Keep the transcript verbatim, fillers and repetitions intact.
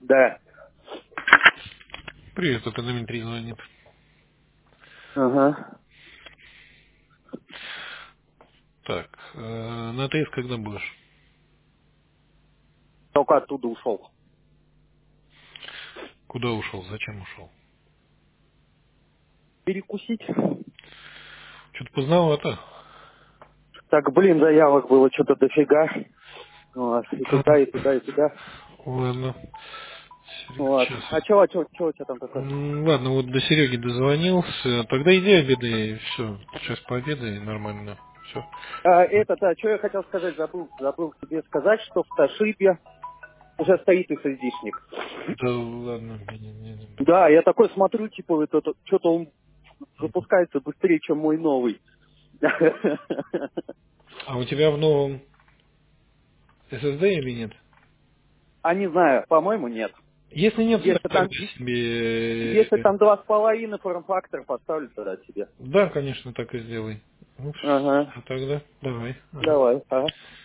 Да. Привет, это Дмитрий звонит. Ага. Так, э, на ТС когда будешь? Только оттуда ушел. Куда ушел? Зачем ушел? Перекусить. Что-то поздновато. Так, блин, заявок было что-то дофига. Вот. И туда, и туда, и туда. Ладно. Вот. Сейчас. А чего, чего, чего у тебя там такое? Ладно, вот до Сереги дозвонился. Тогда иди обедай, все. Сейчас пообедай, нормально. Все. А, это, да, что я хотел сказать, забыл, забыл тебе сказать, что в Тошибе уже стоит эс эс ди-шник. Да ладно, не, не, не. Да, я такой смотрю, типа, это, это, что-то он запускается быстрее, чем мой новый. А у тебя в новом эс эс ди или нет? А не знаю, по-моему, нет. Если нет, ставь Если там, тогда себе... если там два с половиной форм-фактора, поставлю тогда тебе. Да, конечно, так и сделай. Ну, Ага, а тогда давай. Ага. давай, ага.